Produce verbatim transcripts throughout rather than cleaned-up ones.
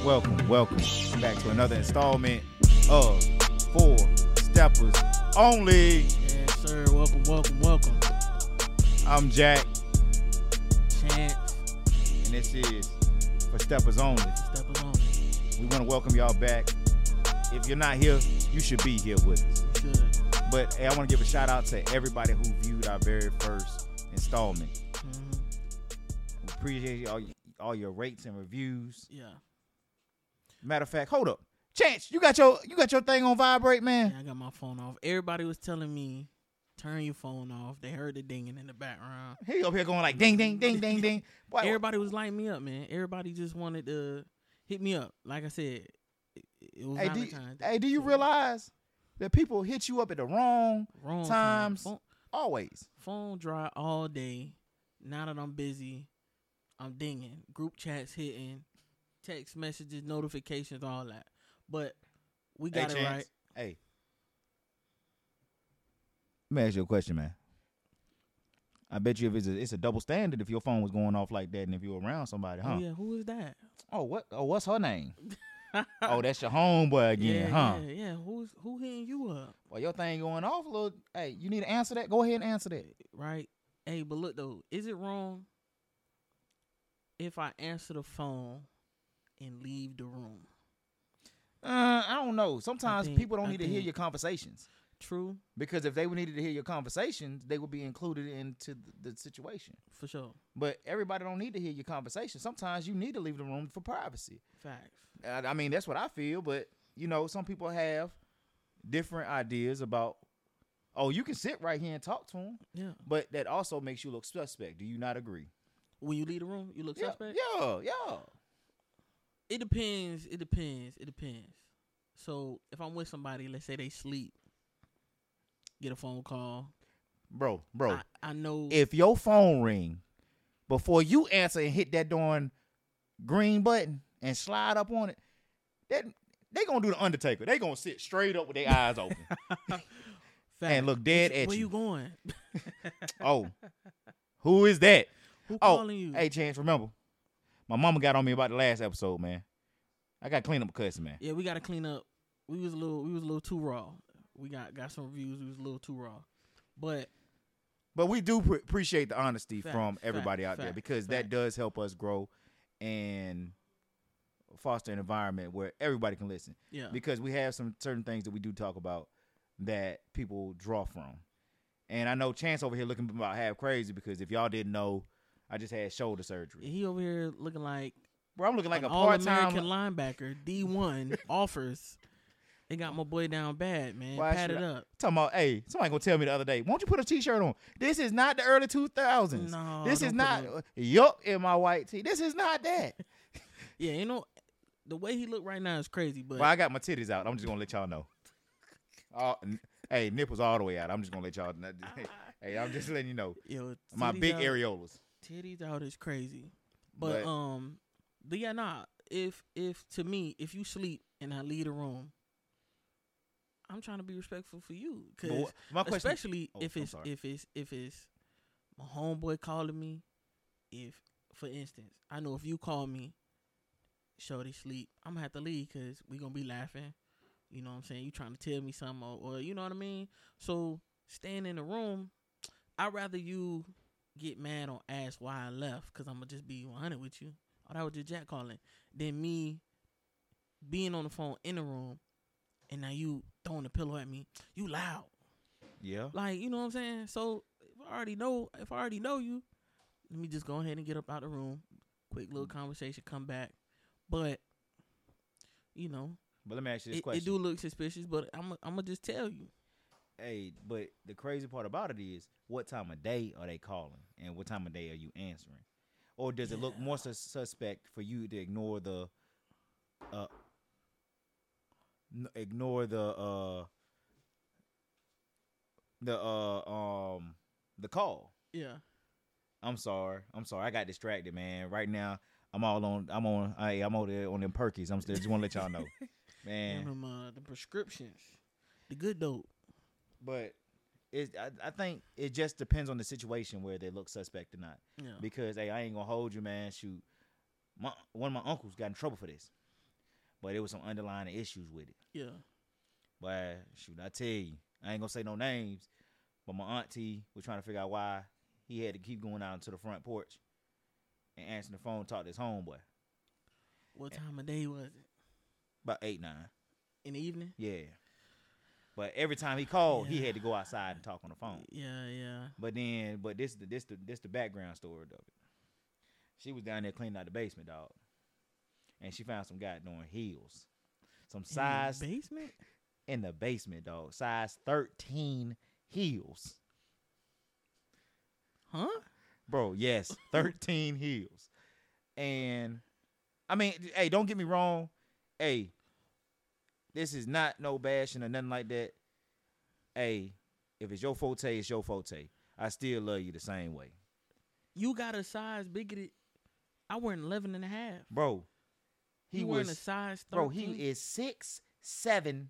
welcome, welcome back to another installment of Four Steppers Only. Yes, sir. Welcome, welcome, welcome. I'm Jack, Chance. and this is For Steppers Only. Steppers Only. We want to welcome y'all back. If you're not here, you should be here with us. You should. But hey, I want to give a shout out to everybody who viewed our very first installment. Mm-hmm. We appreciate all, all your rates and reviews. Yeah. Matter of fact, hold up. Chance, you got your you got your thing on vibrate, man? Yeah, I got my phone off. Everybody was telling me, turn your phone off. They heard the dinging in the background. He up here going like ding, ding, ding, ding, ding. Boy, Everybody was lighting me up, man. Everybody just wanted to hit me up. Like I said, it, it was hey, do, Valentine's Day. hey, do you So, realize that people hit you up at the wrong wrong times? Time. Phone, always. phone dry all day. Now that I'm busy, I'm dinging. Group chats hitting, text messages, notifications, all that. But we got hey, it Chance, right. Hey. Let me ask you a question, man. I bet you if it's a, it's a double standard if your phone was going off like that and if you were around somebody, huh? Oh, yeah. Who is that? Oh, what? Oh, what's her name? Oh, that's your homeboy again, yeah, huh? Yeah, yeah. Who's who hitting you up? Well, your thing going off a little. Hey, you need to answer that? Go ahead and answer that. Right? Hey, but look though, is it wrong if I answer the phone and leave the room? Uh, I don't know. Sometimes think- people don't I need to hear think- your conversations. True, Because if they needed to hear your conversations, they would be included into the, the situation. for sure. But everybody don't need to hear your conversation. Sometimes you need to leave the room for privacy. Facts. I, I mean, that's what I feel. But, you know, some people have different ideas about, oh, you can sit right here and talk to them. Yeah. But that also makes you look suspect. Do you not agree? When you leave the room, you look Yeah, suspect? yeah, yeah. It depends. It depends. It depends. So if I'm with somebody, let's say they sleep, get a phone call. Bro, bro. I, I know. If your phone ring before you answer and hit that darn green button and slide up on it, that they gonna do the Undertaker. They gonna sit straight up with their eyes open Facts. and look dead Where at Where you. you going? Oh, who is that? Who Oh, calling you? hey, Chance, remember, my mama got on me about the last episode, man. I got to clean up a cussing, man. Yeah, we got to clean up. We was a little. We was a little too raw. We got got some reviews. We was a little too raw, but But we do pre- appreciate the honesty Fact, from everybody fact, out there fact, because that fact. does help us grow and foster an environment where everybody can listen. yeah, Because we have some certain things that we do talk about that people draw from. And I know Chance over here looking about half crazy because if y'all didn't know, I just had shoulder surgery. he over here looking like Bro, I'm looking like an a part-time. all-American linebacker. D one offers. They got my boy down bad, man. Why Pat should it I- up. Talking about, hey, somebody gonna tell me the other day, won't you put a t-shirt on? This is not the early two thousands. No, this is don't not, put yup, in my white tee. This is not that. Yeah, you know, the way he look right now is crazy. But Well, I got my titties out. I'm just gonna let y'all know. All, n- hey, nipples all the way out. I'm just gonna let y'all know. Hey, I'm just letting you know. yo, My titties big out, areolas. titties out is crazy. But, But- um, but yeah, nah. If if to me, if you sleep and I leave the room, I'm trying to be respectful for you, But cause what- my question, especially Oh, if I'm it's sorry. if it's if it's my homeboy calling me. If, for instance, I know if you call me, shorty sleep, I'm gonna have to leave because we gonna be laughing. You know what I'm saying? You trying to tell me something, or, or you know what I mean? So staying in the room, I'd rather you get mad or ask why I left because I'm gonna just be one hundred with you. Oh, that was just Jack calling. Than me being on the phone in the room and now you throwing a pillow at me. You loud. yeah. Like, you know what I'm saying? So if I already know, if I already know you, let me just go ahead and get up out the room. Quick little conversation, come back. But, you know, But let me ask you this it, question. it do look suspicious, but I'm I'm gonna just tell you. Hey, but the crazy part about it is, what time of day are they calling, and what time of day are you answering, or does it look Yeah. more sus- suspect for you to ignore the, uh, n- ignore the uh, the uh um the call? Yeah. I'm sorry, I'm sorry, I got distracted, man. Right now, I'm all on, I'm on, I, I'm over there on them perkies. I'm still just want to let y'all know, man. And them, uh, the prescriptions, the good dope. But it, I, I think it just depends on the situation where they look suspect or not. Yeah. Because hey, I ain't gonna hold you, man. Shoot, my one of my uncles got in trouble for this. but it was some underlying issues with it. Yeah. But shoot, I tell you, I ain't gonna say no names, but my auntie was trying to figure out why he had to keep going out into the front porch and answering the phone, talk to his homeboy. What time of day was it? About eight, nine. In the evening? Yeah. But every time he called, Yeah. he had to go outside and talk on the phone. Yeah, yeah. But then, but this the this the this the background story of it. She was down there cleaning out the basement, dog, and she found some guy doing heels, some size In the basement? in the basement, dog, size thirteen heels, Huh? bro. Yes, thirteen heels, and I mean, hey, don't get me wrong, hey, this is not no bashing or nothing like that. Hey, if it's your forte, it's your forte. I still love you the same way. You got a size bigger than I wear an eleven and a half. Bro, he you was wearing a size thirteen? bro, he is six seven.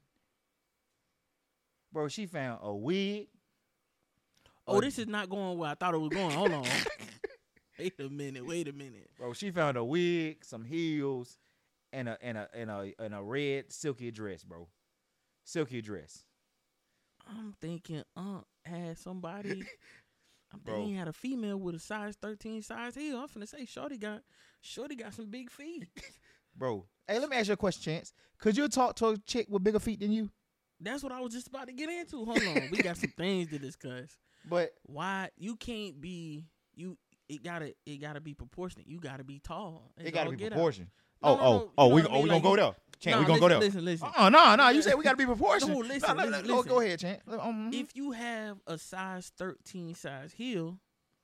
Bro, she found a wig. Oh, a- this is not going where I thought it was going. Hold on. Wait a minute. Wait a minute. Bro, she found a wig, some heels, and a and a and a and a red silky dress, bro. Silky dress. I'm thinking Aunt had somebody. I'm Bro. thinking he had a female with a size thirteen size heel. I'm finna say Shorty got Shorty got some big feet. Bro. Hey, let me ask you a question, Chance. Could you talk to a chick with bigger feet than you? That's what I was just about to get into. Hold on. We got some things to discuss. But Why you can't be you it gotta it gotta be proportionate. You gotta be tall. it gotta all be get out. proportion. No, oh, no, oh, no, you oh, know we, what I oh, we mean? gonna Like, go you- there. Chance, Nah, we gonna listen, go there. Listen, listen. Uh, no, no, you said we gotta be proportionate. No, listen, No, no, listen, no, listen. Go ahead, Chance. Um, If you have a size thirteen size heel,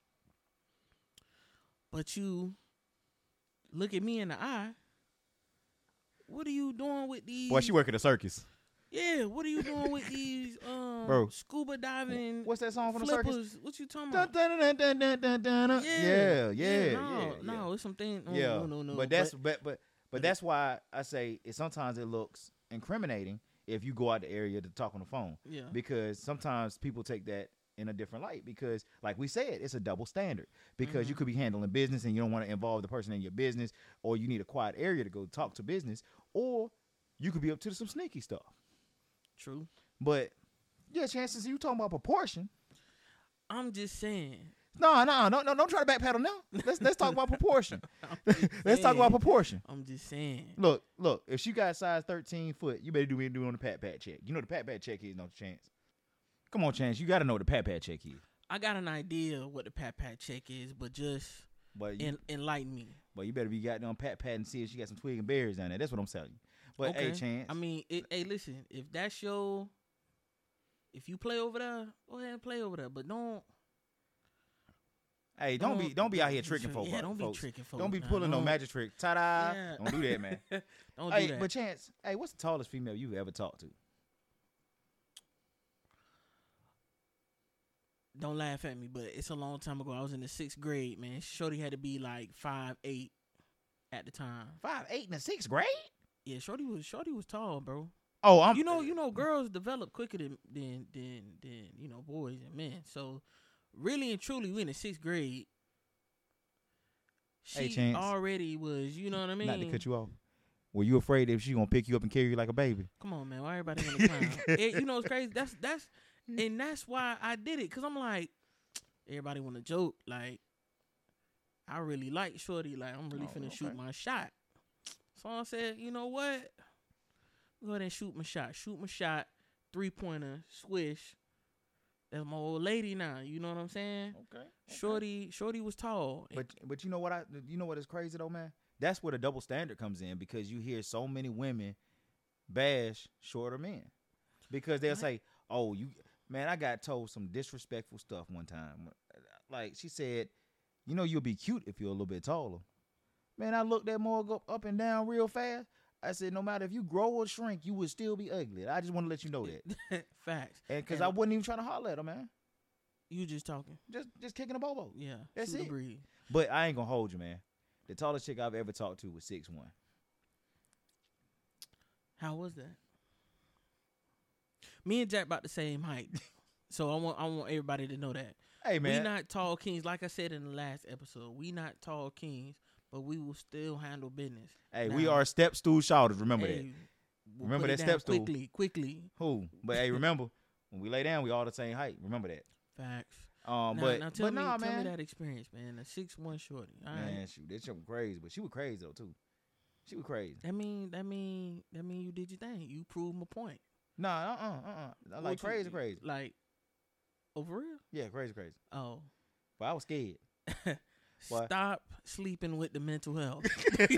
but you look at me in the eye, what are you doing with these? boy, she work at a circus. Yeah, what are you doing with these um Bro. scuba diving What's that song from the flippers? circus? What you talking Dun, about? dun, dun, dun, dun, dun, dun, dun. Yeah, yeah, yeah. no, yeah. no, it's something. No, Yeah, no, no, no. but that's but but but that's why I say it. Sometimes it looks incriminating if you go out the area to talk on the phone, yeah, because sometimes people take that in a different light, because like we said, it's a double standard, because you Mhm. could be handling business and you don't want to involve the person in your business, or you need a quiet area to go talk to business, or you could be up to some sneaky stuff. true. But yeah, chances you talking about proportion. I'm just saying. No, no, no, no, don't try to backpedal now. Let's let's talk about proportion. I'm just Let's talk about saying. proportion. I'm just saying. Look, look. If she got size thirteen foot, you better do me do on the pat pat check. You know the pat pat check is, no Chance. Come on, Chance. You got to know what the pat pat check is. I got an idea what the pat pat check is, but just But you, en- enlighten me. but you better be goddamn pat pat and see if she got some twig and berries down there. That's what I'm telling you. But Okay. hey, Chance. I mean, it, hey, listen. If that's your, if you play over there, go ahead and play over there. But don't. hey, don't be don't be out here tricking folks. Yeah, don't be folks. tricking folks. Don't be now. pulling no Don't- magic trick. Ta da! Yeah. Don't do that, man. Don't Hey, do that. but Chance. Hey, what's the tallest female you ever talked to? Don't laugh at me, but it's a long time ago. I was in the sixth grade, man. Shorty had to be like five eight at the time. Five, eight in the sixth grade. Yeah, Shorty was Shorty was tall, bro. Oh, I'm. You know, you know, girls develop quicker than than than than you know boys and men. So really and truly, we in the sixth grade. She Hey, Chance. already was, you know what I mean? Not to cut you off. Were you afraid if she gonna pick you up and carry you like a baby? Come on, man. Why everybody want to clown? It- you know, it's crazy. That's that's and that's why I did it. Cause I'm like, everybody want to joke. Like, I really like Shorty. Like, I'm really Oh, finna okay. shoot my shot. So I said, you know what? Go ahead and shoot my shot. Shoot my shot. Three pointer. Swish. That's my old lady now. You know what I'm saying? Okay. Shorty, Shorty was tall. But but you know what I you know what is crazy though, man? That's where the double standard comes in, because you hear so many women bash shorter men, because they'll What? say, "Oh, you man, I got told some disrespectful stuff one time." Like she said, "You know you'll be cute if you're a little bit taller." Man, I looked that mug up up and down real fast. I said, "No matter if you grow or shrink, you would still be ugly." I just want to let you know that, Facts. and because And- I wasn't even trying to holler at her, man, You just talking. just just kicking a bobo. Yeah. That's shoot the it. breeze. But I ain't gonna hold you, man. The tallest chick I've ever talked to was six one. How was that? Me and Jack about the same height, so I want I want everybody to know that. Hey man, we not tall kings. Like I said in the last episode, we not tall kings, but we will still handle business. hey, now, we are step stool shouters. Remember hey, that. we'll Remember put it that down step stool. quickly, quickly. Who? But hey, remember when we lay down, we all the same height. Remember that. Facts. Um, now, but now tell but me, nah, tell man. me that experience, man. A six one shorty. All Man, right. shoot, that shit was crazy, but she was crazy though too. She was crazy. That mean that mean that mean you did your thing. You proved my point. Nah, uh, uh, uh, uh. Like What you- crazy, crazy. Like, oh for real? Yeah, crazy, crazy. Oh. But I was scared. What? Stop sleeping with the mental health. But,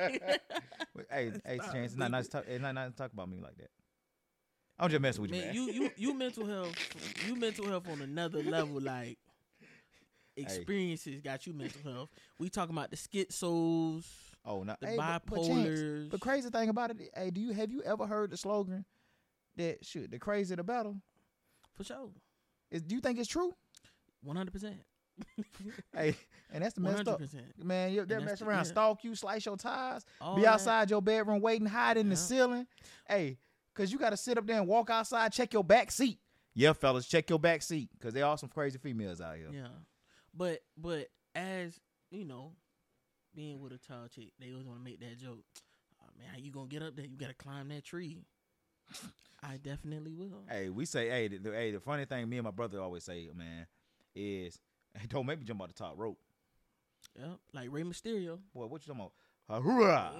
hey, hey, Stop Chance, it's not nice. To talk, it's not nice to talk about me like that. I'm just messing with you, Man, man. you you you mental health you mental health on another level. Like experiences got you mental health. We talking about the schizos, oh, no, the hey, but, but, Chance, bipolars. the crazy thing about it, hey, do you have you ever heard the slogan that shit, the crazy the battle? For sure, Is do you think it's true? one hundred percent. Hey, and that's the One messed hundred up. percent. Man, you they'll And mess that's the- around, yeah. stalk you, slice your tires, All be that- outside your bedroom waiting, hide in the Yeah. ceiling. Hey, cause you got to sit up there and walk outside, check your back seat. Yeah, fellas, check your back seat, cause there are some crazy females out here. Yeah, but but as you know, being with a tall chick, they always want to make that joke. Oh, man, how you gonna get up there? You gotta climb that tree. I definitely will. Hey, we say, hey, the, the, hey, the funny thing me and my brother always say, man, is hey, don't make me jump out the top rope. Yep, like Rey Mysterio. Boy, what you talking about? Hoorah!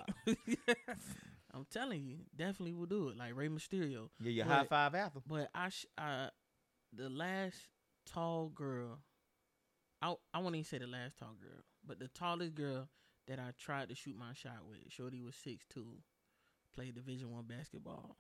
I'm telling you, definitely will do it like Rey Mysterio. Yeah, you But- high five after. But I, sh- I the last tall girl, I I won't even say the last tall girl, but the tallest girl that I tried to shoot my shot with, shorty was six two, played Division One basketball.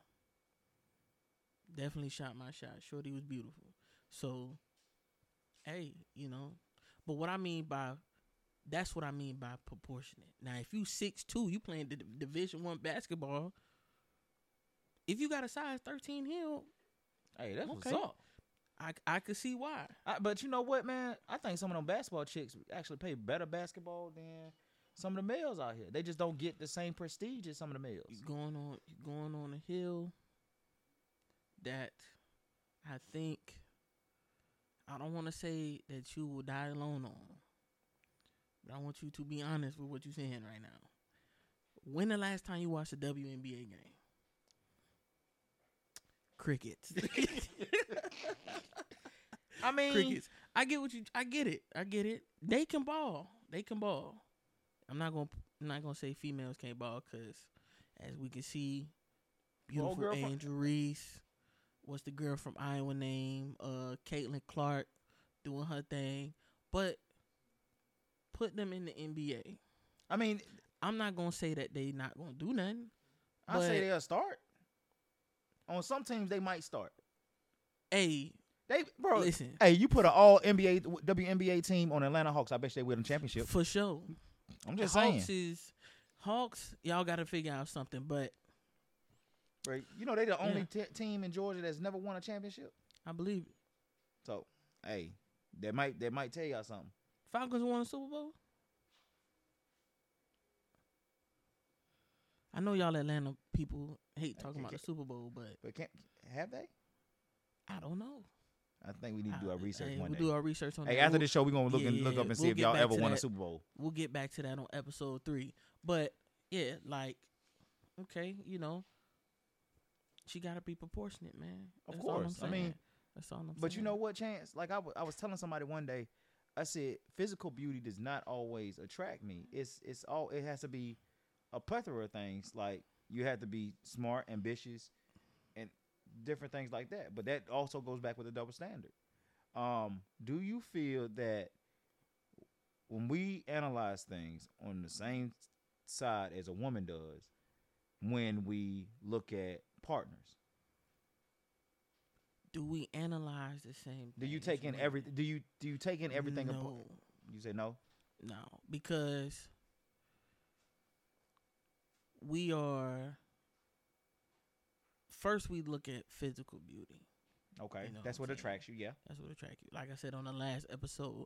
Definitely shot my shot. Shorty was beautiful. So, hey, you know, but what I mean by that's what I mean by proportionate. Now, if you six two, you playing the Division One basketball. If you got a size thirteen heel, Hey, that's okay. what's up. I I could see why. I, but you know what, man? I think some of them basketball chicks actually play better basketball than some of the males out here. They just don't get the same prestige as some of the males. You going on you going on a hill that I think I don't want to say that you will die alone on. But I want you to be honest with what you're saying right now. When the last time you watched a W N B A game? Crickets. I mean, Crickets. I get what you. I get it. I get it. They can ball. They can ball. I'm not gonna. I'm not gonna say females can't ball because, as we can see, Well, beautiful girl from- Angel Reese. What's the girl from Iowa name? Uh, Caitlin Clark doing her thing, but put them in the N B A. I mean, I'm not gonna say that they not gonna do nothing. I say But- they'll start. On some teams, they might start. Hey, They, bro. listen, Hey, you put an all N B A, W N B A team on Atlanta Hawks. I bet you they win them championship. for sure. I'm just Hawks saying. is Hawks. Y'all got to figure out something, but Right? You know, they the only Yeah. te- team in Georgia that's never won a championship. I believe it. So, hey, that might that might tell y'all something. Falcons won a Super Bowl. I know y'all Atlanta people hate talking about the Super Bowl, but But can't have they? I don't know. I think we need to do our I- research hey, one we'll day. do our research on Hey, that. after We'll- this show, we're gonna look yeah, and look yeah, up and see we'll if get y'all back ever to won a that. Super Bowl. We'll get back to that on episode three. But yeah, like, okay, you know, she got to be proportionate, man. Of That's all I'm course. I mean, saying. That's all I'm But you saying. know what, Chance? Like I, w- I was telling somebody one day, I said physical beauty does not always attract me. It's it's all it has to be a plethora of things. Like you have to be smart, ambitious, and different things like that. But that also goes back with a double standard. Um, do you feel that when we analyze things on the same side as a woman does, when we look at partners? do we analyze the same? Do you things take in when- every? Do you do you take in everything? apart? No, You say no. no, because we are. First, we look at physical beauty. Okay, You know that's what what I'm saying? attracts you. Yeah. That's what attracts you. Like I said on the last episode,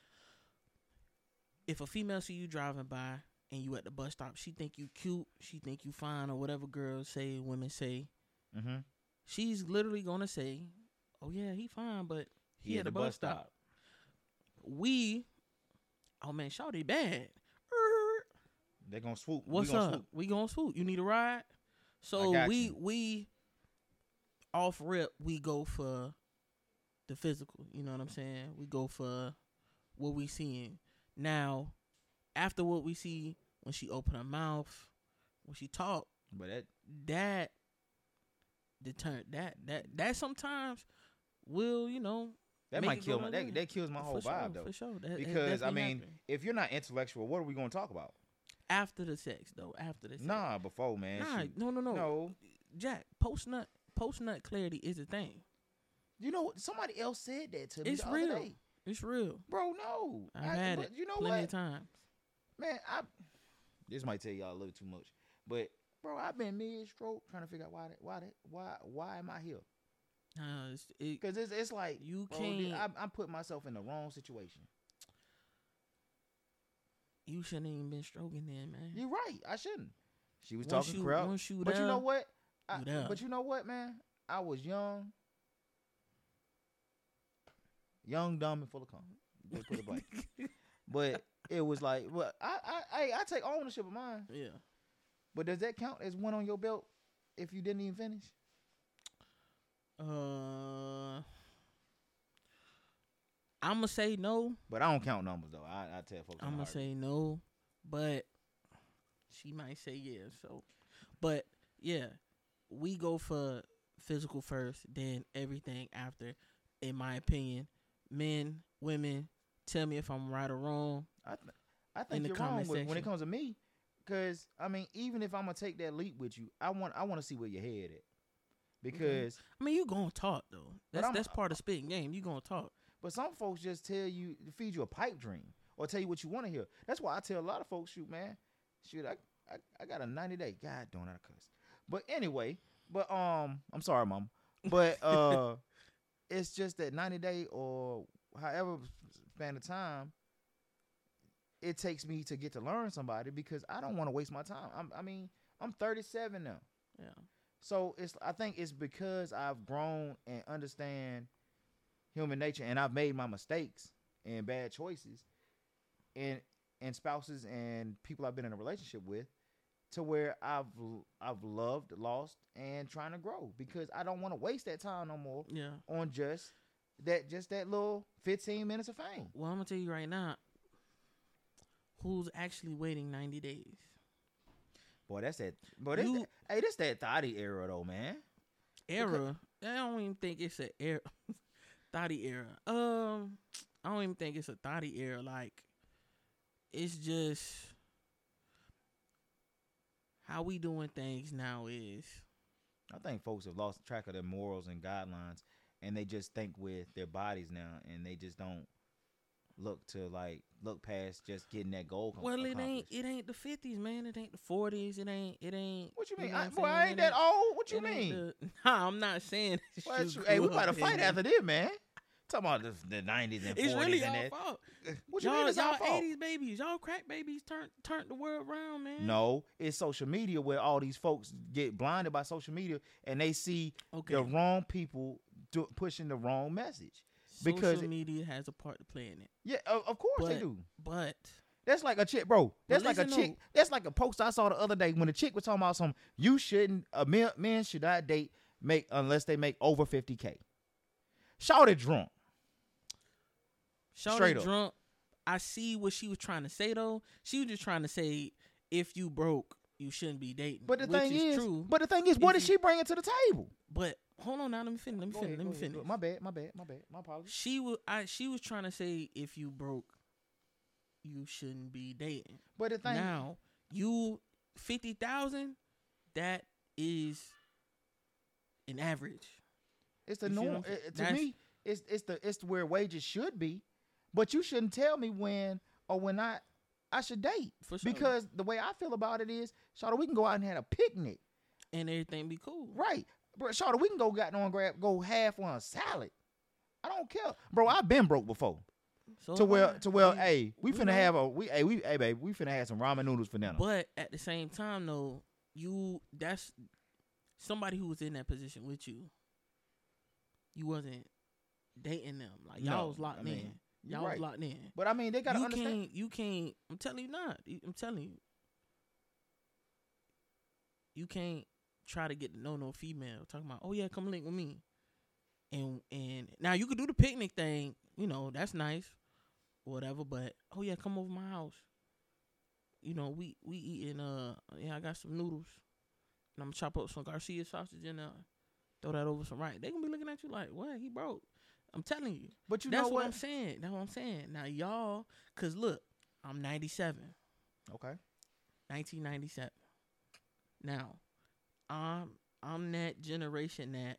if a female see you driving by and you at the bus stop, she think you cute, she think you fine, or whatever girls say, women say. Mm-hmm. She's literally gonna say, "Oh yeah, he fine, but he, at the, bus stop." we, oh man, shawty bad. Er, They gonna swoop. What's we gonna up? Swoop. We gonna swoop. You need a ride? So got we you. we off rip we go for the physical. You know what I'm saying? We go for what we seeing. Now, after what we see when she open her mouth, when she talk, But that that deter that that that sometimes will, you know, that make might it kill go my the other that, way. that kills my For whole sure, vibe though. For sure. That, that Because I definitely mean, happen. if you're not intellectual, what are we gonna talk about? After the sex though, after the sex. Nah, before man. Nah, shoot. no, no, no, no. Jack, post nut, post nut clarity is a thing. You know what? Somebody else said that to me It's the real. other day. It's real. Bro, no. I've I, had but it. You know plenty what? of times. Man, I this might tell y'all a little too much, but bro, I've been mid stroke trying to figure out why that, why that, why why am I here? Uh, it's, it, Because it's it's like You bro, can't- I'm, I'm putting myself in the wrong situation. you shouldn't even been stroking then, man. You're right. I shouldn't. She was Once talking you- crap, once you but you there, know what? I, you there. but you know what, man? I was young, young, dumb, and full of cum. Just put it blank. But it was like, well, I I I, I take ownership of mine. Yeah. But does that count as one on your belt if you didn't even finish? Uh, I'm gonna say no. But I don't count numbers though. I, I tell folks. I'm gonna hard. say no, but she might say yeah. So, but yeah, we go for physical first, then everything after. In my opinion, men, women, tell me if I'm right or wrong. I th- I think the you're wrong comment with, when it section. comes to me, because I mean, even if I'm gonna take that leap with you, I want I want to see where your head at, because I mean, you gonna talk though. But That's I'm- that's part of spitting game. You gonna talk. but some folks just tell you feed you a pipe dream or tell you what you want to hear. That's why I tell a lot of folks, shoot, man, shoot, I I, I got a ninety day. God, don't I cuss. But anyway, but um, I'm sorry, mom, but uh, it's just that ninety day or however span of time it takes me to get to learn somebody, because I don't want to waste my time. I'm, I mean, I'm thirty-seven now. Yeah. So it's I think it's because I've grown and understand human nature, and I've made my mistakes and bad choices and and spouses and people I've been in a relationship with, to where I've I've loved, lost, and trying to grow, because I don't want to waste that time no more Yeah. on just that just that little fifteen minutes of fame. Well, I'm gonna tell you right now. Who's actually waiting ninety days? Boy, that's that. Boy, that's You- that, hey, this that thotty era though, man. Era. I don't even think it's a era. Thotty era. Um, I don't even think it's a thotty era. Like, it's just how we doing things now is. I think folks have lost track of their morals and guidelines, and they just think with their bodies now, and they just don't look to like look past just getting that goal. com- Well, it ain't. accomplished. It ain't the fifties, man. It ain't the forties. It ain't. It ain't. What you mean? know I, what boy, I'm I saying? ain't It that old. What you it ain't mean? the- nah, I'm not saying. Well, you that's- hey, we grew about to up fight in after this, man. Talking about the, the nineties and It's forties really and our that. fault. What you y'all, mean it's our y'all fault? eighties babies, y'all crack babies turned turned the world around, man. No, it's social media where all these folks get blinded by social media, and they see Okay. the wrong people do, pushing the wrong message. Social because- media has a part to play in it, Yeah, of, of course they But- do. but That's like a chick, bro. That's like a listen chick. though. That's like a post I saw the other day when a chick was talking about some. You shouldn't. A men, men should not date make unless they make over fifty k. Shout it drunk. Shawty Straight up. drunk. I see what she was trying to say though. She was just trying to say if you broke, you shouldn't be dating. But the which thing is, is, true. but the thing is, what If is you- she bringing to the table? But hold on now, let me finish. Let me Go finish. ahead, Let go me ahead. finish. My bad. My bad. My bad. My apologies. She was. I. She was trying to say if you broke, you shouldn't be dating. But the thing Now you fifty thousand. That is an average. it's the you see what norm. I'm saying? it- to That's- me, it's it's the it's where wages should be. But you shouldn't tell me when or when I I should date. For sure. Because the way I feel about it is, Shawty, we can go out and have a picnic. And everything be cool. Right. Bro, Shawty, we can go got on grab go half on a salad. I don't care. Bro, I've been broke before. So To where am I. to where, I mean, hey, we you finna know. have a we hey we hey babe, we finna have some ramen noodles for dinner. But at the same time, though, you that's somebody who was in that position with you. You wasn't dating them. Like y'all No, was locked I mean, in. You're Y'all right. was locked in. But I mean, they gotta you understand. can't. You can't. I'm telling you not. I'm telling you. You can't try to get to know no female talking about, oh yeah, come link with me. And and now you could do the picnic thing. You know that's nice, whatever. But oh yeah, come over my house. You know we we eating. Uh yeah, I got some noodles, and I'm gonna chop up some Garcia sausage and uh throw that over some rice. They gonna be looking at you like, what? He broke. I'm telling you. But you That's know what what I'm saying. That's what I'm saying. Now y'all, cause look, I'm ninety-seven. Okay. nineteen ninety-seven. Now, I'm I'm that generation that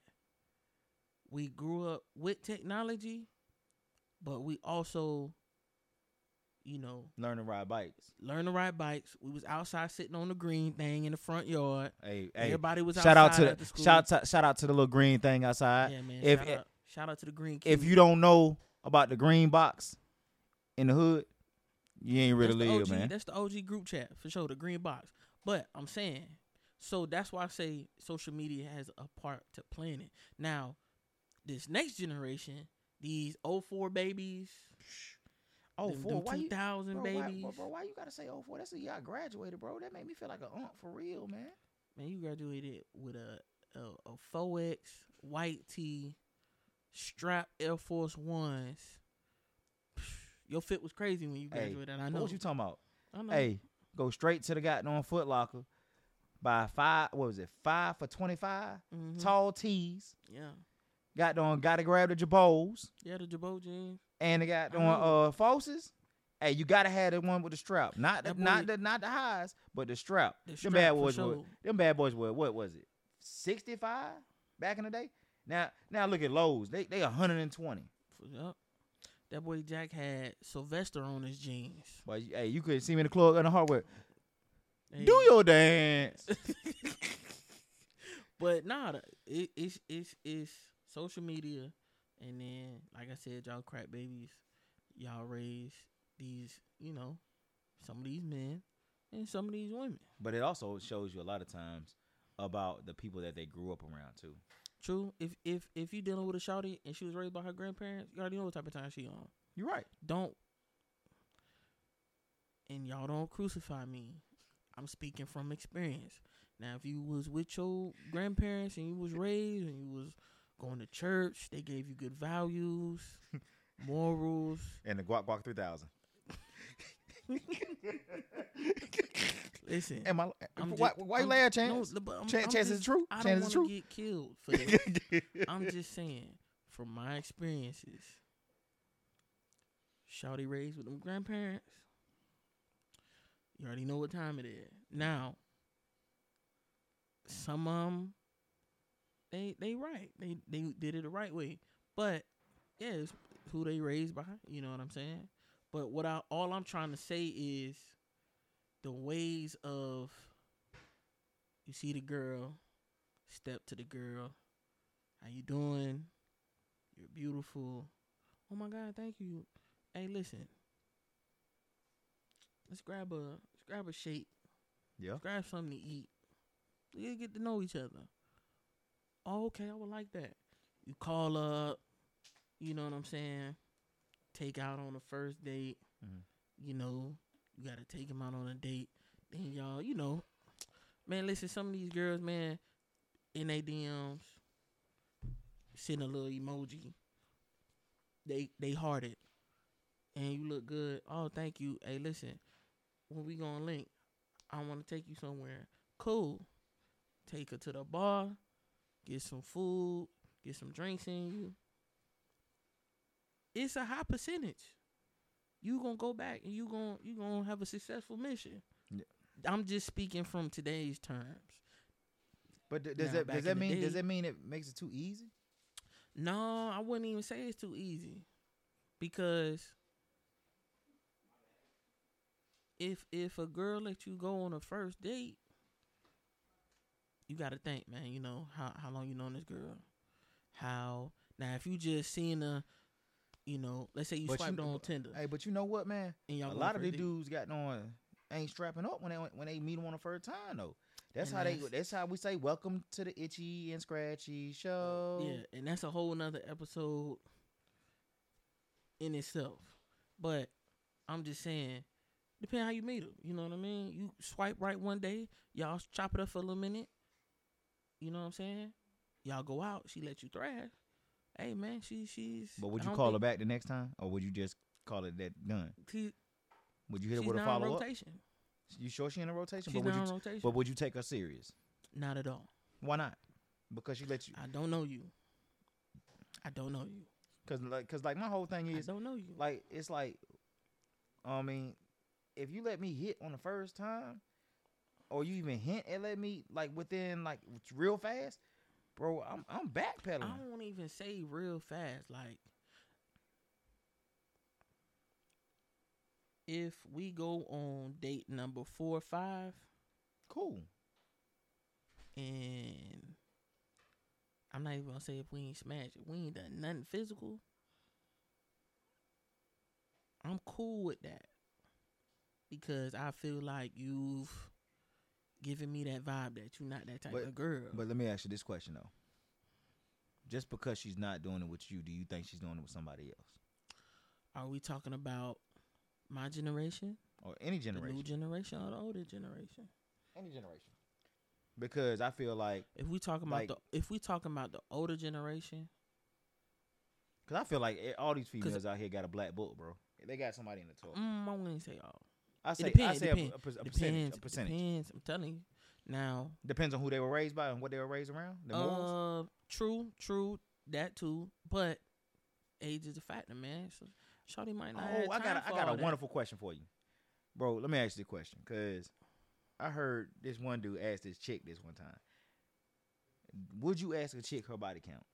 we grew up with technology, but we also, you know, Learn to ride bikes. learn to ride bikes. We was outside sitting on the green thing in the front yard. Hey, hey. Everybody was Shout out outside to at the school. shout out, shout out to the little green thing outside. Yeah, man. If shout, it- out, shout out to the green If cube. you don't know about the green box in the hood, you ain't really that's the live, O G, man. That's the O G group chat for sure, the green box. But I'm saying, so that's why I say social media has a part to play in it. Now, this next generation, these oh four babies, Oh, them, four. them Why you, two thousand bro, why, babies. bro, bro, why you gotta say oh four? That's the year I graduated, bro. That made me feel like a aunt for real, man. Man, you graduated with a a, a four X white tee, strap Air Force Ones. Your fit was crazy when you Hey, graduated. I What know. was you talking about? I know. Hey, go straight to the goddamn Foot Locker. Buy five. What was it? Five for twenty five. Mhm. Tall tees. Yeah. Got on. Got to grab the Jabos Yeah, the Jabot jeans. and they got I on know. uh Forces. Hey, you gotta have the one with the strap, not the, That boy- not the not the highs, but the strap. The them strap bad for boys sure. were. Them bad boys were. What was it? sixty five back in the day. Now now look at Lowe's. They they one hundred and twenty. Yup. That boy Jack had Sylvester on his jeans. But hey, you could see me in the club in the hardware. Hey. Do your dance. But nah, the- it, it's it's it's social media, and then like I said, y'all crack babies, y'all raise these, you know, some of these men and some of these women. But it also shows you a lot of times about the people that they grew up around too. True. If if if you dealing with a shawty and she was raised by her grandparents, you already know what type of time she on. You're right. Don't, and y'all don't crucify me. I'm speaking from experience. Now, if you was with your grandparents and you was raised and you was going to church, they gave you good values, morals. And the Guac Guac three thousand. Listen, Am I? I'm why just- why you I'm- laugh, Chance? No, but I'm, Chan- I'm Chance just, is true. I Chance don't is want true. to get killed for this. I'm just saying, from my experiences, shawty raised with them grandparents. You already know what time it is. Now, some of them, they they right. They they did it the right way. But yeah, it's who they raised by. You know what I'm saying? But what I all I'm trying to say is the ways of you see the girl, step to the girl. How you doing? You're beautiful. Oh my God, thank you. Hey, listen. Let's grab a let's grab a shake. Yeah. Let's grab something to eat. We get to know each other. Oh, okay, I would like that. You call up, you know what I'm saying? Take out on the first date. Mhm. You know, you gotta take him out on a date. Then y'all, you know, man, listen, some of these girls, man, in their D Ms, send a little emoji. They they hearted. And you look good. Oh, thank you. Hey, listen, when we gonna link, I want to take you somewhere. Cool. Take her to the bar, get some food, get some drinks in you. It's a high percentage. You gonna go back and you gonna you gonna have a successful mission. Yeah. I'm just speaking from today's terms. But th- does Now, that back does that in the mean does day- that mean it makes it too easy? No, I wouldn't even say it's too easy. Because if if a girl let you go on a first date, you gotta think, man, you know, how how long you known this girl. How now if you just seen her, you know, let's say you But you swiped know- on Tinder Hey, but you know what, man? and y'all A go lot on of first the date. dudes got on ain't strapping up when they when they meet them on the first time though. That's And how they. that's- That's how we say welcome to the Itchy and Scratchy show. Yeah, and that's a whole nother episode in itself. But I'm just saying, depending how you meet her. You know what I mean? You swipe right one day, y'all chop it up for a little minute. You know what I'm saying? Y'all go out, she let you thrash. Hey man, she she's. But would I you don't call her think- back the next time, or would you just call it that done? She, Would you hit her she's with a not in follow up? rotation. You sure she in a rotation? She's but would not you in t- rotation. But would you take her serious? Not at all. Why not? Because she let you. I don't know you. I don't know you. Cause like, cause like my whole thing I is don't know you. like it's like, I mean, if you let me hit on the first time, or you even hint and let me like within like real fast, bro, I'm I'm backpedaling. I don't even say real fast. Like, if we go on date number four or five, Cool. and I'm not even gonna say if we ain't smashed it, we ain't done nothing physical, I'm cool with that. Because I feel like you've given me that vibe that you're not that type But- of girl. But let me ask you this question though. Just because she's not doing it with you, do you think she's doing it with somebody else Are we talking about my generation, or any the new generation? generation, or the older generation? Any generation. Because I feel like, If we talking about Like- the if we talking about the older generation, cause I feel like eh, all these females out here got a black book, bro. They got somebody in the talk. mm, I wouldn't say all. I say, depends, I say depends, a, a, per- a Depends. percentage. A percentage. Depends. I'm telling you. Now, Depends on who they were raised by and what they were raised around. The morals. uh, true, true, that too. But age is a factor, man. So, Shawty might not. Oh, have I got time a, I for got all a that. wonderful question for you, bro. Let me ask you the question, cause I heard this one dude ask this chick this one time. Would you ask a chick her body count?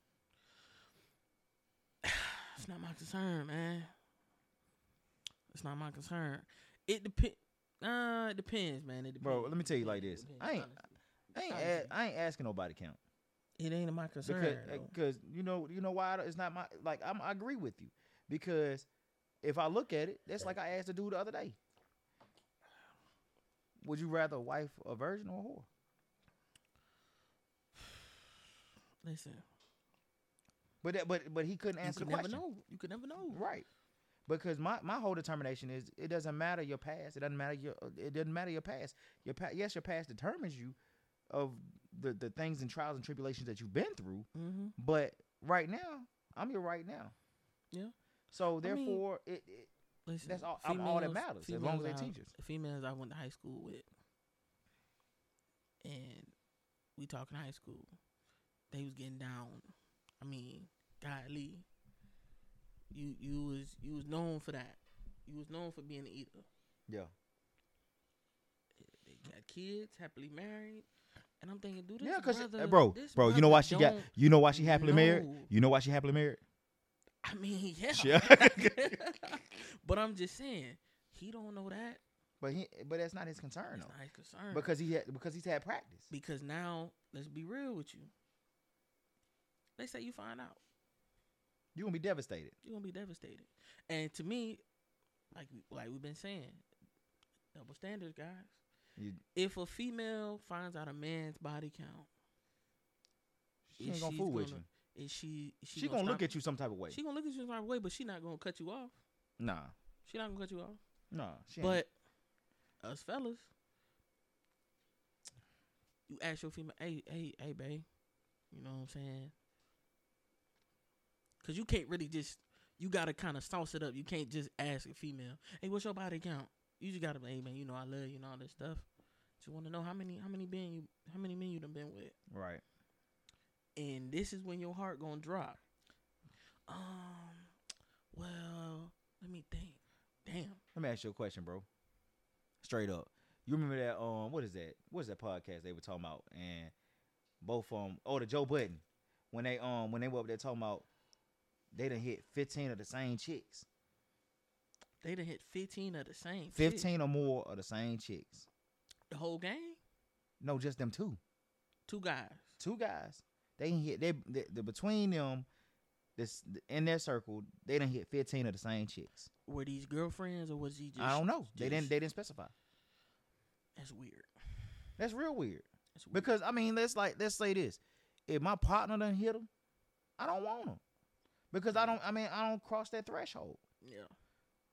It's not my concern, man. It's not my concern. It depends. Uh, it depends, man. It depends. Bro, let me tell you like Depends, this. depends, I ain't, honestly. I ain't, Honestly. a, I ain't asking no body count It ain't my concern. because, though. because you know, you know why it's not my like. I'm, I agree with you because if I look at it, that's like I asked a dude the other day. Would you rather a wife a virgin or a whore? Listen, But that, but but he couldn't you answer could the never question. know. You could never know. Right. Because my, my whole determination is it doesn't matter your past. It doesn't matter your it doesn't matter your past. Your pa- yes, your past determines you of the, the things and trials and tribulations that you've been through. Mm-hmm. But right now, I'm your right now. Yeah. So I mean, therefore, it, it Listen, that's all. I'm all that females- matters as long as they females I- teach us. Females I went to high school with, and we talking high school. They was getting down. I mean, golly, you you was you was known for that. You was known for being an eater. Yeah. They got kids, happily married, and I'm thinking, do this, Yeah, cause brother, bro, this bro, you know why she got? don't You know why she happily married? know. You know why she happily married? I mean, yeah. Yeah. But I'm just saying, he don't know that. But he, but that's not his concern That's though, not his concern. because he had because he's had practice. Because now, let's be real with you. They say you find out, You gonna be devastated. you're gonna be devastated. And to me, like like we've been saying, double standards, guys. You, If a female finds out a man's body count, she is ain't gonna she's fool with gonna- you. is she is she, She gonna look stop- at you some type of way. She gonna look at you the right way, but she not gonna cut you off. Nah, She not gonna cut you off. nah. She ain't. But us fellas, you ask your female, hey, hey, hey, babe, you know what I'm saying? Cause you can't really just, you gotta kind of sauce it up. You can't just ask a female, hey, what's your body count? You just gotta, hey man, you know I love you and all this stuff. Just want to know how many, how many men you, how many men you done been with, right. and this is when your heart gonna drop. Um, well, let me think. Damn. Let me ask you a question, bro. Straight up. You remember that? Um, what is that? What is that podcast they were talking about? And both um, oh, the Joe Budden. When they um, when they were up there talking about, they done hit fifteen of the same chicks. They done hit fifteen of the same. chick. Fifteen or more of the same chicks. The whole game. No, just them two. Two guys. Two guys. They done hit. They the, the between them, this in their circle, they done hit fifteen of the same chicks. Were these girlfriends or was he just? I don't know. They just- didn't. They didn't specify. That's weird. That's real weird. That's weird. Because I mean, let's like let's say this: if my partner done hit him, I don't want him because I don't. I mean, I don't cross that threshold. Yeah.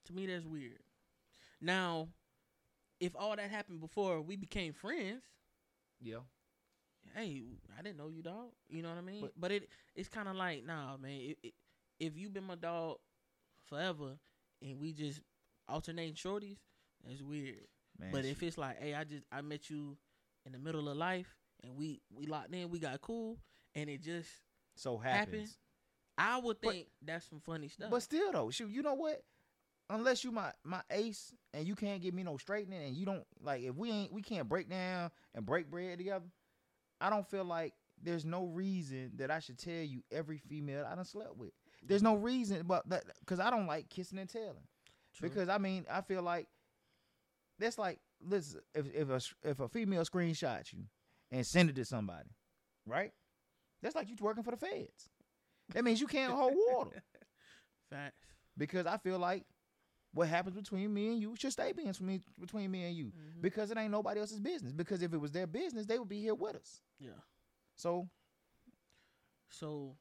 To me, that's weird. Now, if all that happened before we became friends, Yeah. hey, I didn't know you, dog. You know what I mean? But, But- but it it's kind of like, nah, man. It, it, if you been my dog forever and we just alternating shorties, that's weird. Man, But she- if it's like, hey, I just I met you in the middle of life and we we locked in, we got cool, and it just so happen, happens. I would But- think that's some funny stuff. But still though, shoot, you know what? Unless you my my ace and you can't give me no straightening and you don't like if we ain't we can't break down and break bread together, I don't feel like there's no reason that I should tell you every female I done slept with. There's no reason, but that because I don't like kissing and telling. True. Because I mean, I feel like that's like listen, if if a if a female screenshots you and send it to somebody, right? That's like you working for the feds. That means you can't hold water. Facts. Because I feel like what happens between me and you should stay being me, between me and you. Mhm. Because it ain't nobody else's business. Because if it was their business, they would be here with us. Yeah. So So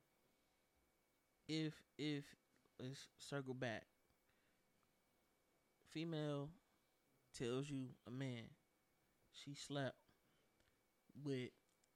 if if let's circle back, female tells you a man she slept with.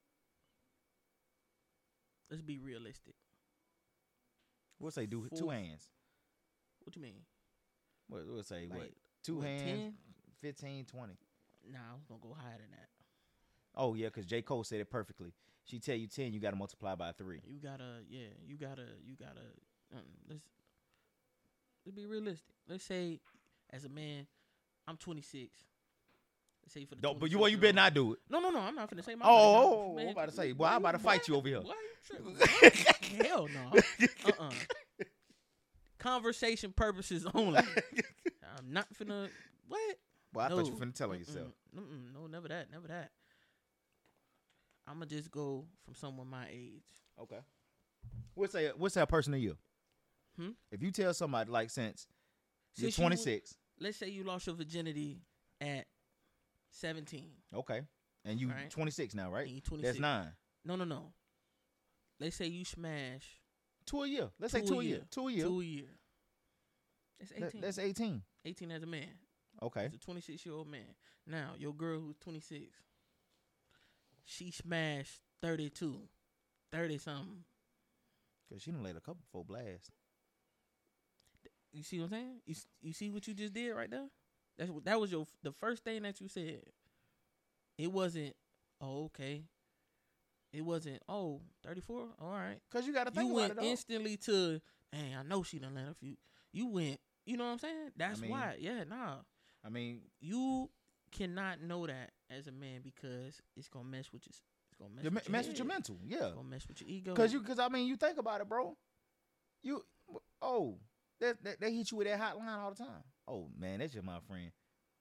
Let's be realistic. we'll say do two Four- hands. What you mean? What we'll say what? Like, Two what, hands, ten? fifteen, twenty. Nah, I was gonna go higher than that. Oh yeah, because J. Cole said it perfectly. She tell you ten, you gotta multiply by three. You gotta, yeah, you gotta, you gotta. Um, let's let's be realistic. Let's say, as a man, I'm twenty-six. Let's say for the Don't, but you well, you better not do it. No, no, no. I'm not finna say my. Oh, body. oh, I'm about to say, Why boy, I'm you- about to fight you why- over here. Why you tripping? Hell no. Uh-uh. Conversation purposes only. I'm not finna. What? Well, I no. thought you were finna tell on Mm-mm, yourself. Mm-mm, no, never that. Never that. I'ma just go from someone my age. Okay. What's a what's that person to you? Hmm? If you tell somebody like since you're Since you was- twenty-six, Let's say you lost your virginity at seventeen. okay, and you Right. twenty-six now, right? And you twenty-six. That's nine. No, no, no. Let's say you smash Two a year. Let's say Two two a a year. year. Two a year. two a year. That's That- eighteen. that's eighteen. eighteen as a man. Okay. As a twenty-six year old man. Now, your girl who's twenty-six, she smashed thirty-two, thirty something. Cause she done laid a couple full blasts. You see what I'm saying? You s- you see what you just did right there? That's what that was your the first thing that you said. It wasn't, oh, okay. It wasn't, oh, thirty-four? All right. Cause you gotta You think went about it. Though. instantly to, dang, I know she done let a few. You went, you know what I'm saying? That's mean- why. Yeah, nah. I mean, You cannot know that as a man because it's gonna mess with your. It's gonna mess, you with, your mess with your head. mental. Yeah. It's gonna mess with your ego. Cause you, cause I mean, you think about it, bro. You, oh, they, they, they hit you with that hotline all the time. Oh man, that's just my friend.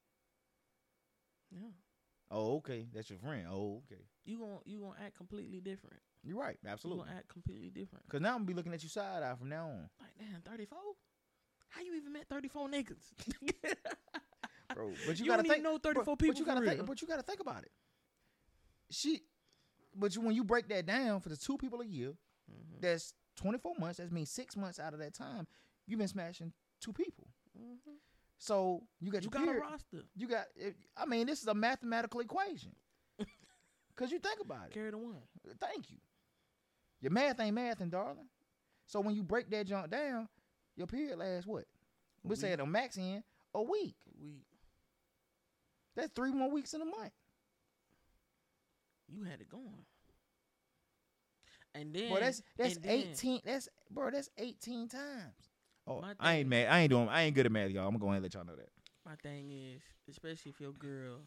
yeah, Oh, okay, that's your friend. Oh, okay. you gonna you gonna act completely different. You're right, You absolutely. gonna act completely different. Cause now I'm gonna be looking at you side eye from now on, Like, damn, thirty-four. How you even met thirty-four niggas? bro. But you, You gotta don't think. even know thirty-four but, people But you for gotta think. real. But you gotta think about it. She, but you, when you break that down for the two people a year, Mhm, that's twenty-four months. That means six months out of that time, you've been smashing two people. mhm. So you got You your got a period. roster. You got. I mean, this is a mathematical equation. Cause you think about it. Carry the one. Thank you. Your math ain't mathing, darling. So when you break that junk down, your period lasts what? We say week. at a max in a week. We That's three more weeks in a month. you had it going. And then Bro, that's that's and then- eighteen. That's bro, that's eighteen times. Oh, My I ain't thing- mad. I ain't doing. I ain't good at math, y'all. I'm gonna go ahead and let y'all know that. My thing is, especially if your girl,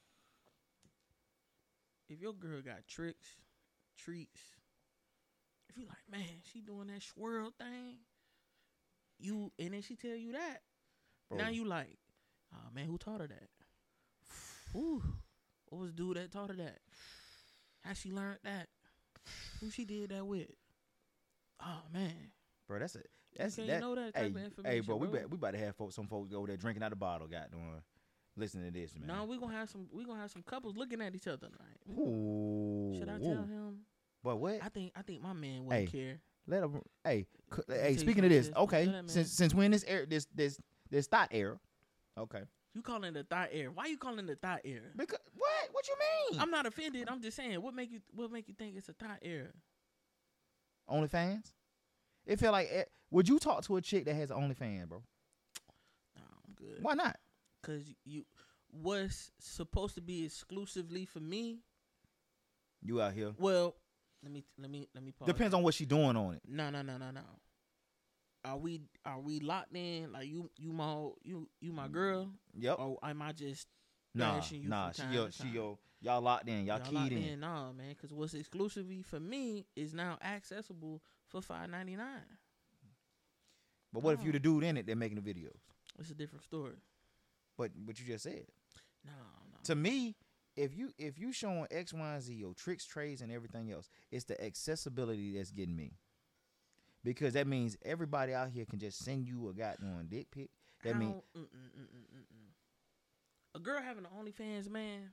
if your girl got tricks, treats, if you like, man, she doing that swirl thing, you and then she tell you that, Bro, now you like, oh man, who taught her that? Ooh, what was the dude that taught her that? How she learned that? Who she did that with? Oh man, bro, that's it. That's can't that. know that Hey, type of hey, information, bro, we bro. about, we about to have folks, some folks over there drinking out the bottle. Got doing, listening to this, man. no, we gonna have some, we gonna have some couples looking at each other like, Ooh, should I ooh. tell him? But what? I think I think my man wouldn't Hey, care. Let him. Hey, c- Let me hey. tell you Speaking of something, this, sis. okay. Tell that man. Since since when this air this this This thought era. Okay. You calling it the thought era? Why you calling it the thought era? Because what? What you mean? I'm not offended. I'm just saying, what make you what make you think it's a thought era? OnlyFans. It feel like. It, would you talk to a chick that has an OnlyFans, bro? No, I'm good. Why not? Cause you, what's supposed to be exclusively for me. You out here. Well, let me let me let me pause. Depends on what she doing on it. No, no, no, no, no. Are we are we locked in? Like you you my you you my girl? Yep. Or am I just Nah, bashing you nah. from She time yo, to she time? yo. Y'all locked in. Y'all, Y'all keyed locked in. in? Nah, man. Because what's exclusively for me is now accessible for five ninety nine. But what if No. you the dude in it that making the videos? It's a different story. But what you just said. No, no. To me, if you if you showing X, Y, and Z, your tricks, trades, and everything else, it's the accessibility that's getting me. Because that means everybody out here can just send you a goddamn dick pic. That means mm, mm, mm, mm, mm, mm. A girl having an OnlyFans, man.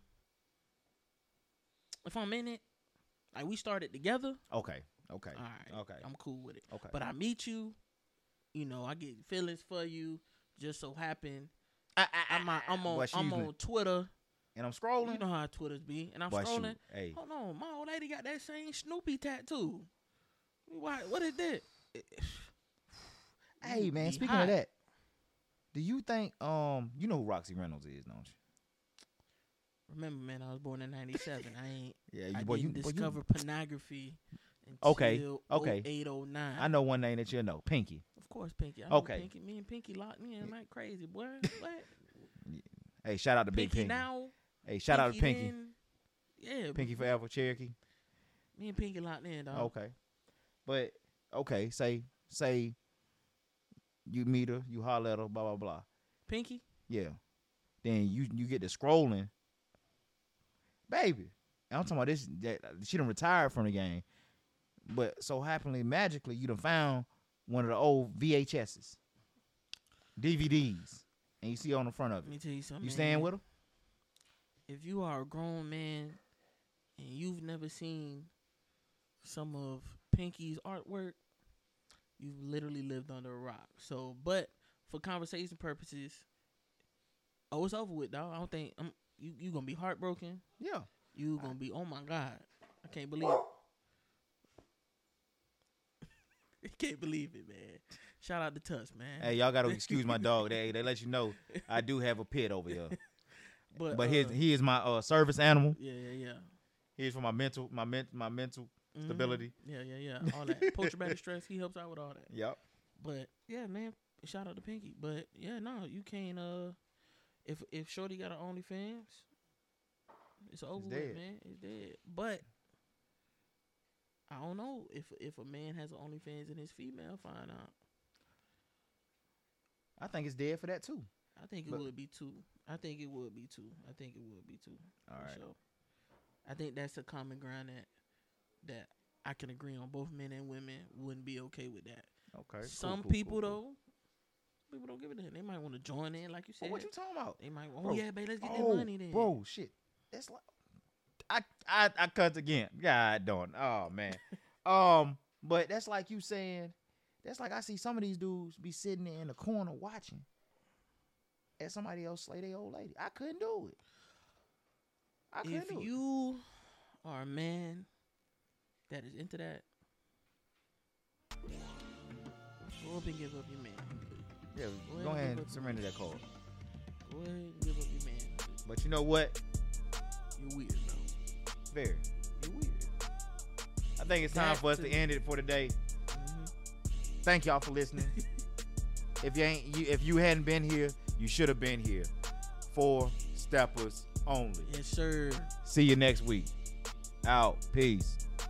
If I'm in it, like we started together. okay, okay, All right, okay, I'm cool with it. okay. But I meet you, you know, I get feelings for you. Just so happen, I, I, I'm on, I'm on, Boy, she's I'm been- on Twitter. and I'm scrolling. You know how Twitters be, and I'm Boy, scrolling. shoot, hey, Hold on, my old lady got that same Snoopy tattoo. Why? What is that? hey, You man. be Speaking hot. of that, do you think um you know who Roxy Reynolds is, don't you? Remember, man, I was born in ninety-seven. I ain't. Yeah, you I boy, you, didn't boy, you discover pornography until Okay, okay. oh eight, oh nine. I know one name that you know, Pinky. Of course, Pinky. I know Okay. Pinky. Me and Pinky locked in like crazy, boy. What? Hey, shout out to Big Pinky Pinky. now. Hey, shout out to Pinky. then. Yeah. Pinky forever, Cherokee. Me and Pinky locked in, dog. Okay, but okay, say say you meet her, you holler at her, blah blah blah. Pinky. Yeah, then you you get to scrolling, baby. And I'm talking about this. That, she done retired from the game, but so happily, magically, you done found one of the old V H S's, D V Ds, and you see on the front of Let me it. tell you something. You man. staying with her? If you are a grown man and you've never seen some of Pinky's artwork, you've literally lived under a rock. So, but for conversation purposes, oh, it's over with, dog. I don't think I'm, you you gonna be heartbroken. Yeah. You gonna be, oh my god, I can't believe it. I can't believe it, man. Shout out to Tuss, man. Hey, y'all gotta excuse my dog. They they let you know I do have a pit over here, but but uh, his he is my uh service animal. yeah, yeah, yeah. He's for my mental my men, my mental Mhm. stability. Yeah, yeah, yeah. All that post traumatic stress. He helps out with all that. Yep. But yeah, man, shout out to Pinky. But yeah, no, you can't. Uh, if if Shorty got an OnlyFans, it's over with, dead. man. It's dead. But I don't know if if a man has an OnlyFans and his female find out. I think it's dead for that too. I think it But- would be too. I think it would be too. I think it would be too. All for right. sure. I think that's a common ground that that I can agree on. Both men and women wouldn't be okay with that. Okay. Some people though, people don't give a damn. They might want to join in, like you Oh, said. what you talking about? They might. Oh Bro. yeah, babe, let's get Oh, that money then. bro, shit. That's like I I I cut again. God darn. Oh man. um, but that's like you saying. That's like I see some of these dudes be sitting there in the corner watching at somebody else slay their old lady. I couldn't do it. I couldn't If do it. you are a man that is into that, go up and give up your man. Yeah, Go go ahead ahead and and give up surrender that card. Go ahead and give up your man. But you know what? You're weird, bro. Very. You're weird. I think it's time That for us to to me. end it for today. Mm-hmm. Thank y'all for listening. if you ain't you if you hadn't been here, you should have been here. Four steppers only. Yes, sir. See you next week. Out. Peace.